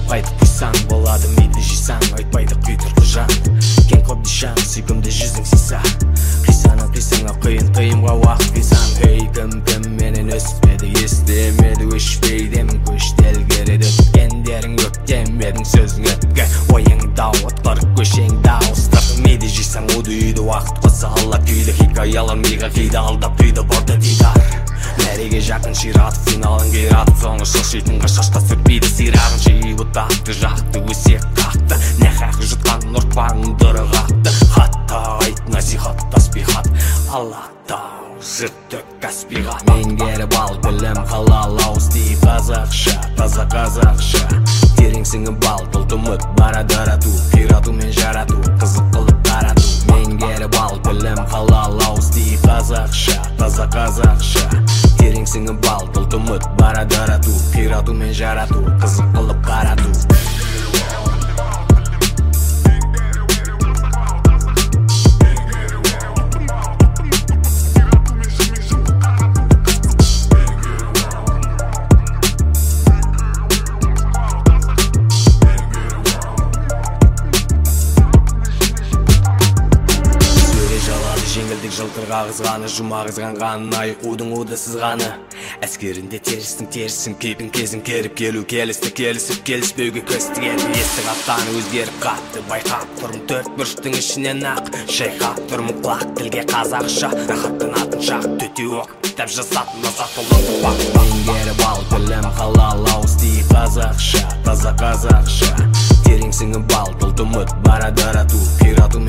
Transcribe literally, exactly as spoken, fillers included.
айтпайды қойсаң болады мейлі жисаң айтпайды құйтырлы жан кең қобдишаң сүйкімді жүзің сиса қисаны қисаңа қиын қиымға уақыт қисаң хей кім кім менен өспеді естемеді өшпейді емін көшті ілгереді өткендерің өктемедің сөзің өткен ойыңда отқыр көшең дауыстыр мейді жисаң уды үйді уақыт қоса алла күйді хикаялар миға кейді алдап түйді бұрды дидар мәреге жақын ширатып финалын кейратып соңы шылшитынға шашқа сүртпейді сирағын жиып ұтақты жақты өсек қақты нәхақ жұтқан ұрпағың дұры қақты хатта айт насихат таспихат аллахтау жыртық каспиға мен керіп ал білім халал ауыз дей қазақша таза қазақша терең сіңіп ал бұлт ұмыт барады арату қирату мен жарату қызық қылып тарату мен керіп ал білім халал ауыз дей қазақша таза қазақша терең сіңіп ал бұлт ұмыт барады арату қирату мен жарату қызық қылып тарату жеңілдік жылтыр қағызғаны жұма қызғанғанын айқудың уды сызғаны әскерінде терістің терісін кейпін кезін керіп келу келісті келісіп келіспеуге көзді келіп естік аттаны өзгеріп қатты байқап тұрмын төрт бұрыштың ішінен ақ шайқап тұрмын құлақ тілге қазақша рахаттан атын шақ төте оқ кітап жасатын азаттылықты бақ мен керіп ал білім халал ауыз дей қазақша таза қазақша терең сіңіп ал бұлт ұмыт барады арату қирату